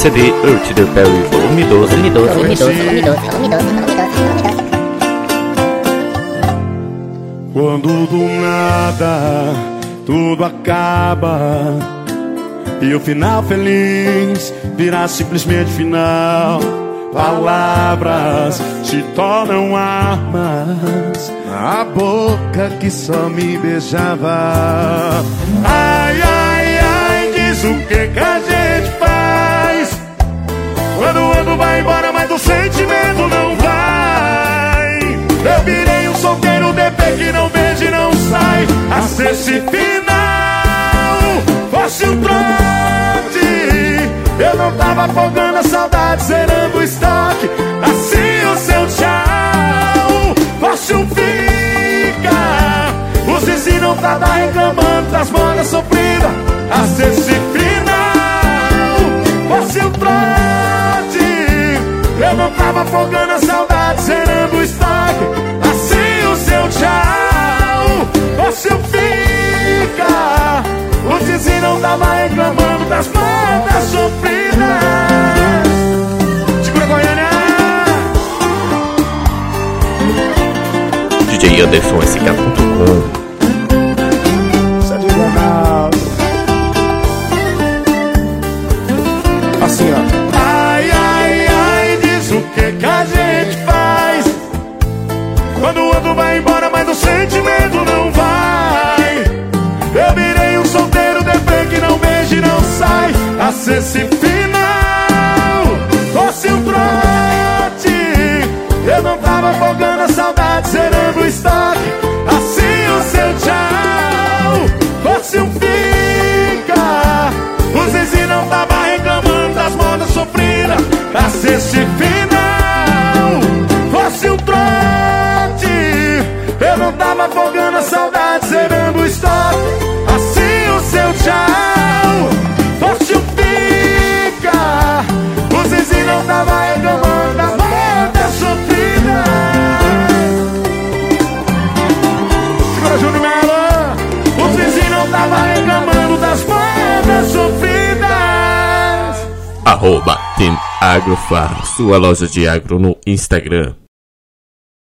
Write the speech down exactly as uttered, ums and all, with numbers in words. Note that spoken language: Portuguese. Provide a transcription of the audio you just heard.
C D Earth the Perry volume doze, volume doze, volume doze, volume doze, volume doze, volume doze. Quando do nada tudo acaba e o final feliz virá simplesmente final, palavras se tornam armas na boca que só me beijava. Ai, ai, ai, diz o que que a gente faz quando o ano vai embora, mas o sentimento não vai. Eu virei um solteiro D P que não beija e não sai. A se esse final fosse um trote, eu não tava afogando a saudade, zerando o estoque. Assim o seu tchau fosse um fica, os vizinhos não tava reclamando das modas sofridas. Assim esse final fosse um trote, eu não tava afogando a saudade, zerando o estoque. Assim o seu tchau fosse um fica, os vizinhos não tava reclamando das modas sofridas. Segura Goiânia! D J Anderson S K ponto com. Assim, ó. Ai, ai, ai, diz o que que a gente faz quando o outro vai embora, mas o sentimento não vai. Eu virei um solteiro D P que não beija e não sai. A se esse final fosse um trote, eu não tava afogando a saudade, zerando o estoque. Assim o seu tchau fosse um fica, os vizinhos não tava reclamando das modas sofridas. A se esse final fosse um trote, eu não tava afogando a saudade, zerando o estoque. Assim o seu tchau fosse um fica, os vizinhos não tava reclamando das modas sofridas. Segura Júnior Melo, os vizinhos não tava reclamando das modas sofridas. Arroba Team Agrofar, sua loja de agro no Instagram.